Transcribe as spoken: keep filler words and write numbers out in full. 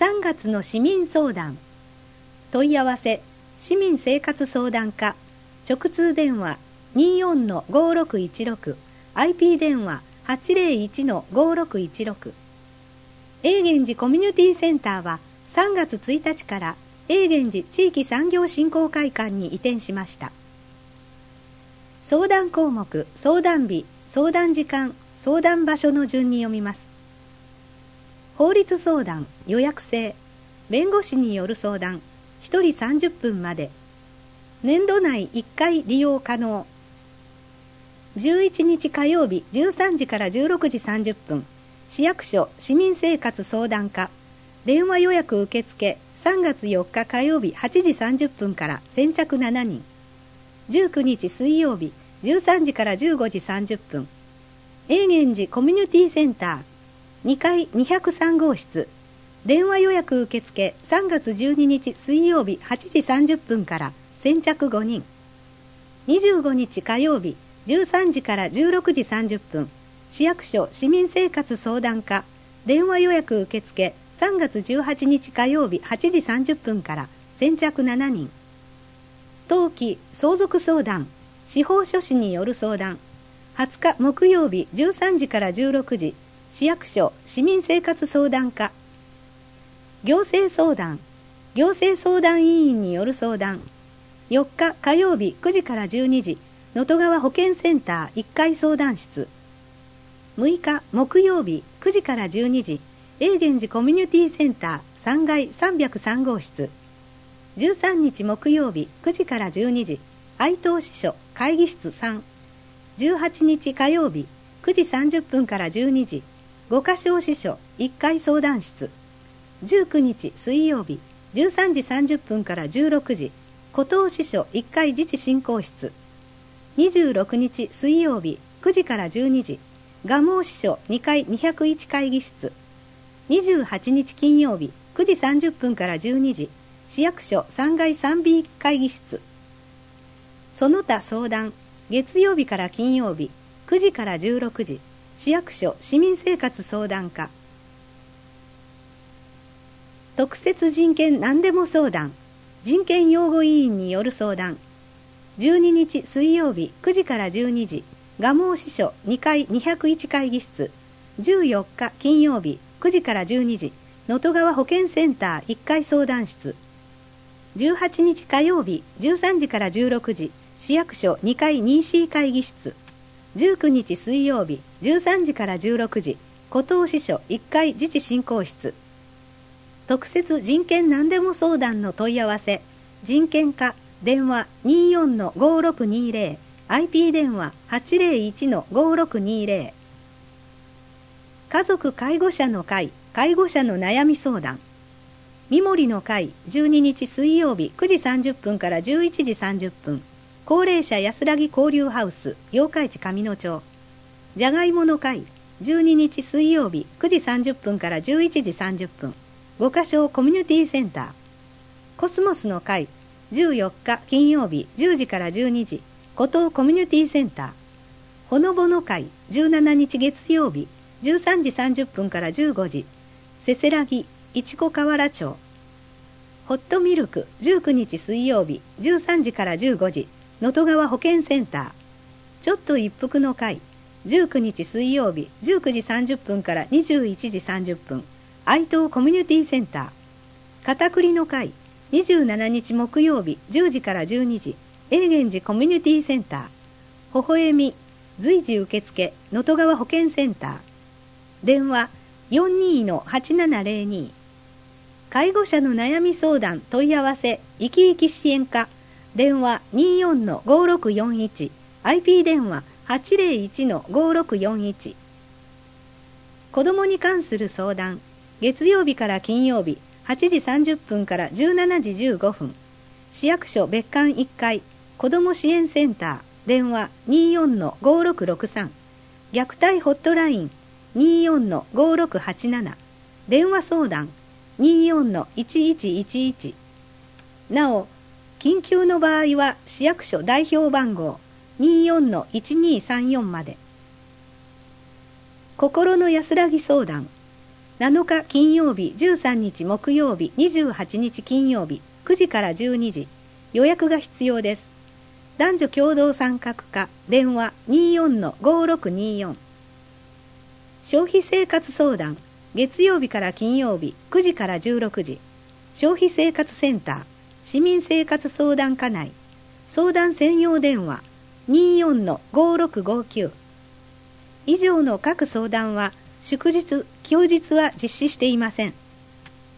さんがつの市民相談。問い合わせ市民生活相談課、直通電話 にーよんのごろくいちろく、アイピー 電話 はちぜろいちのごろくいちろく。永源寺コミュニティセンターはさんがつついたちから永源寺地域産業振興会館に移転しました。相談項目、相談日、相談時間、相談場所の順に読みます。法律相談、予約制、弁護士による相談、ひとりさんじゅっぷんまで。年度内いっかい利用可能。じゅういちにち火曜日じゅうさんじからじゅうろくじさんじゅっぷん、市役所市民生活相談課、電話予約受付さんがつよっか火曜日はちじさんじゅっぷんから先着しちにん。じゅうくにち水曜日じゅうさんじからじゅうごじさんじゅっぷん、永源寺コミュニティセンターにかいにひゃくさんごうしつ、電話予約受付さんがつじゅうににち水曜日はちじさんじゅっぷんから先着ごにん。にじゅうごにち火曜日じゅうさんじからじゅうろくじさんじゅっぷん、市役所市民生活相談課、電話予約受付さんがつじゅうはちにち火曜日はちじさんじゅっぷんから先着しちにん。登記相続相談、司法書士による相談、はつか木曜日じゅうさんじからじゅうろくじ、市役所市民生活相談課。行政相談、行政相談委員による相談、よっか火曜日くじからじゅうにじ、能登川保健センターいっかい相談室。むいか木曜日くじからじゅうにじ、永源寺コミュニティセンターさんがいさんびゃくさんごうしつ。じゅうさんにち木曜日くじからじゅうにじ、愛東支所会議室さん。じゅうはちにち火曜日くじさんじゅっぷんからじゅうにじ、五箇小支所いっかい相談室。じゅうくにち水曜日じゅうさんじさんじゅっぷんからじゅうろくじ、古東支所いっかい自治振興室。にじゅうろくにち水曜日くじからじゅうにじ、蒲生支所にかいにひゃくいち会議室。にじゅうはちにち金曜日くじさんじゅっぷんからじゅうにじ、市役所さんがい さんビー 会議室。その他相談、月曜日から金曜日くじからじゅうろくじ、市役所市民生活相談課。特設人権何でも相談、人権擁護委員による相談、じゅうににち水曜日くじからじゅうにじ、蒲生支所にかいにひゃくいち会議室。じゅうよっか金曜日くじからじゅうにじ、能登川保健センターいっかい相談室。じゅうはちにち火曜日じゅうさんじからじゅうろくじ、市役所にかい にーシー 会議室。じゅうくにち水曜日じゅうさんじからじゅうろくじ、古東支所いっかい自治振興室。特設人権何でも相談の問い合わせ、人権課電話 にーよんのごろくにーぜろ、アイピー 電話 はちぜろいちのごろくにーぜろ。家族介護者の会、介護者の悩み相談。三森の会じゅうににち水曜日くじさんじゅっぷんからじゅういちじさんじゅっぷん、高齢者安らぎ交流ハウス八日市上野町。じゃがいもの会じゅうににち水曜日くじさんじゅっぷんからじゅういちじさんじゅっぷん、五箇小コミュニティセンター。コスモスの会じゅうよっか金曜日じゅうじからじゅうにじ、古東コミュニティセンター。ほのぼの会じゅうしちにち月曜日じゅうさんじさんじゅっぷんからじゅうごじ、せせらぎ市子河原町。ホットミルクじゅうくにち水曜日じゅうさんじからじゅうごじ、能登川保健センター。ちょっと一服の会じゅうくにち水曜日じゅうくじさんじゅっぷんからにじゅういちじさんじゅっぷん、愛東コミュニティセンター。片栗の会にじゅうしちにち木曜日じゅうじからじゅうにじ、永源寺コミュニティセンター。微笑み随時受付能登川保健センター。電話 よんにーのはちななぜろに。介護者の悩み相談問い合わせ生き生き支援課、電話 にーよんのごろくよんいち、アイピー 電話 はちぜろいちのごろくよんいち。子どもに関する相談、月曜日から金曜日はちじさんじゅっぷんからじゅうしちじじゅうごふん、市役所別館いっかい子ども支援センター。電話 にーよんのごろくろくさん、虐待ホットライン にーよんのごろくはちなな、電話相談 にーよんのいちいちいちいち。なお、緊急の場合は市役所代表番号 にーよんのいちにーさんよん まで。心の安らぎ相談、 なのか金曜日、じゅうさんにち木曜日、にじゅうはちにち金曜日、くじからじゅうにじ。予約が必要です。男女共同参画課、電話 にじゅうよんのごろくにーよん。消費生活相談、月曜日から金曜日、くじからじゅうろくじ。消費生活センター、市民生活相談課内。相談専用電話 にじゅうよんのごろくごきゅう。以上の各相談は、祝日、休日は実施していません。